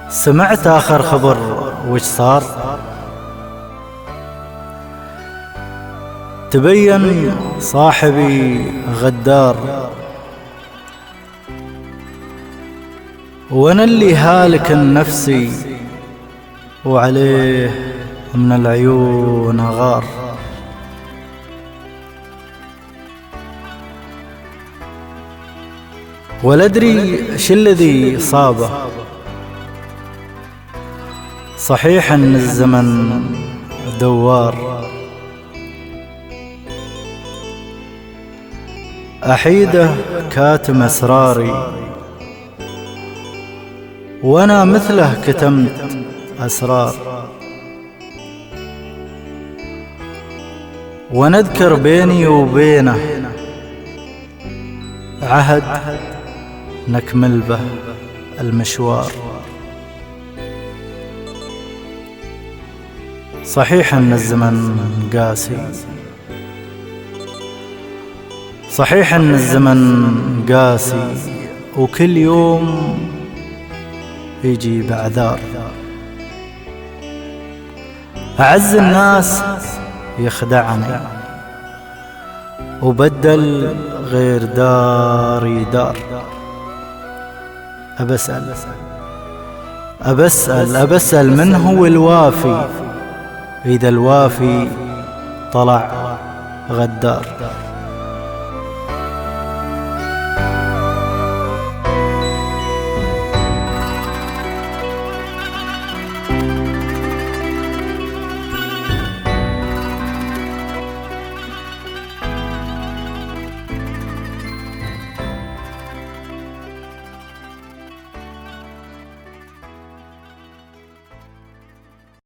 سمعت آخر خبر وش صار؟ تبين صاحبي غدار، وانا اللي هالك نفسي وعليه من العيون غار. ولا ادري شو الذي صابه، صحيح ان الزمن دوار، احيده كاتم اسراري وانا مثله كتمت اسرار. ونذكر بيني وبينه عهد نكمل به المشوار. صحيح ان الزمن قاسي، صحيح ان الزمن قاسي، وكل يوم يجي بعذار. أعز الناس يخدعني وبدل غير داري دار. أبسأل من هو الوافي إذا الوافي طلع غدار.